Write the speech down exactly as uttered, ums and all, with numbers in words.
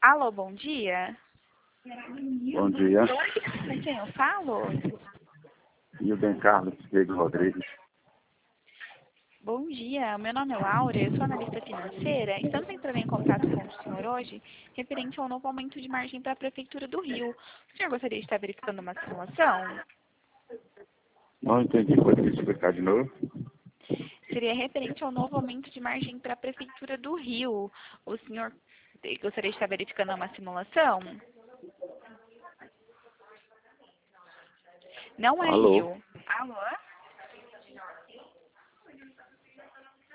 Alô, bom dia. Bom dia. Com quem eu falo? Hilden Carlos Diego Rodrigues. Bom dia, meu nome é Laura, eu sou analista financeira. Estamos entrando em contato com o senhor hoje, referente ao novo aumento de margem para a Prefeitura do Rio. O senhor gostaria de estar verificando uma simulação? Não entendi, pode me explicar de novo? Seria referente ao novo aumento de margem para a Prefeitura do Rio. O senhor gostaria de estar verificando uma simulação? Não é Alô? Rio. Alô?